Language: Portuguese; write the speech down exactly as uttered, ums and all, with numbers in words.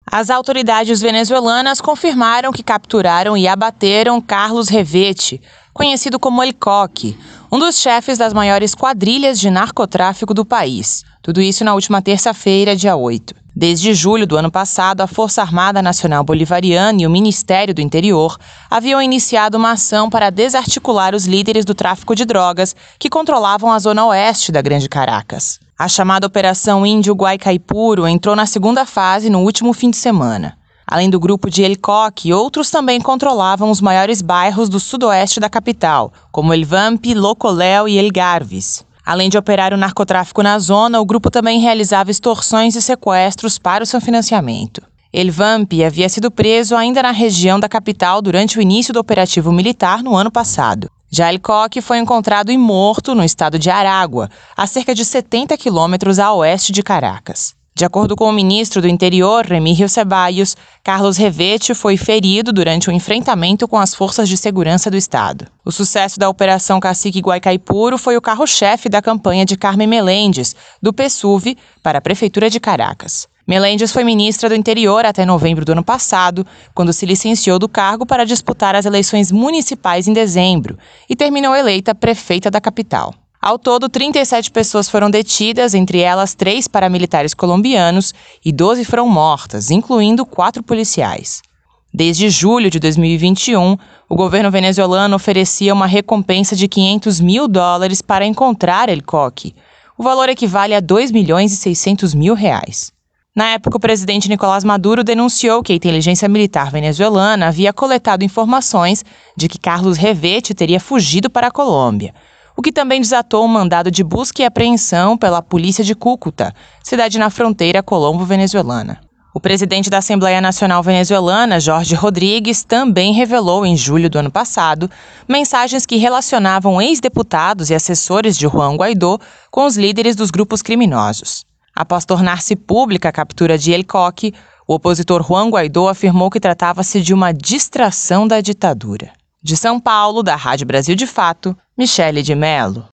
As autoridades venezuelanas confirmaram que capturaram e abateram Carlos Revete, conhecido como El Coque, um dos chefes das maiores quadrilhas de narcotráfico do país. Tudo isso na última terça-feira, dia oito. Desde julho do ano passado, a Força Armada Nacional Bolivariana e o Ministério do Interior haviam iniciado uma ação para desarticular os líderes do tráfico de drogas que controlavam a zona oeste da Grande Caracas. A chamada Operação Índio Guaycaipuro entrou na segunda fase no último fim de semana. Além do grupo de El Coque, outros também controlavam os maiores bairros do sudoeste da capital, como El Vampi, Locoléu e El Garvis. Além de operar o narcotráfico na zona, o grupo também realizava extorsões e sequestros para o seu financiamento. El Vampi havia sido preso ainda na região da capital durante o início do operativo militar no ano passado. Já El Coque foi encontrado e morto no estado de Aragua, a cerca de setenta quilômetros a oeste de Caracas. De acordo com o ministro do Interior, Remigio Ceballos, Carlos Revete foi ferido durante o enfrentamento com as forças de segurança do estado. O sucesso da Operação Cacique Guaycaipuro foi o carro-chefe da campanha de Carmen Meléndez, do P SUV, para a Prefeitura de Caracas. Meléndez foi ministra do Interior até novembro do ano passado, quando se licenciou do cargo para disputar as eleições municipais em dezembro e terminou eleita prefeita da capital. Ao todo, trinta e sete pessoas foram detidas, entre elas três paramilitares colombianos, e doze foram mortas, incluindo quatro policiais. Desde julho de dois mil e vinte e um, o governo venezuelano oferecia uma recompensa de quinhentos mil dólares para encontrar El Coque. O valor equivale a dois milhões e seiscentos mil reais. Na época, o presidente Nicolás Maduro denunciou que a inteligência militar venezuelana havia coletado informações de que Carlos Revete teria fugido para a Colômbia, o que também desatou um mandado de busca e apreensão pela polícia de Cúcuta, cidade na fronteira colombo-venezuelana. O presidente da Assembleia Nacional Venezuelana, Jorge Rodrigues, também revelou em julho do ano passado mensagens que relacionavam ex-deputados e assessores de Juan Guaidó com os líderes dos grupos criminosos. Após tornar-se pública a captura de El Coque, o opositor Juan Guaidó afirmou que tratava-se de uma distração da ditadura. De São Paulo, da Rádio Brasil de Fato, Michele de Mello.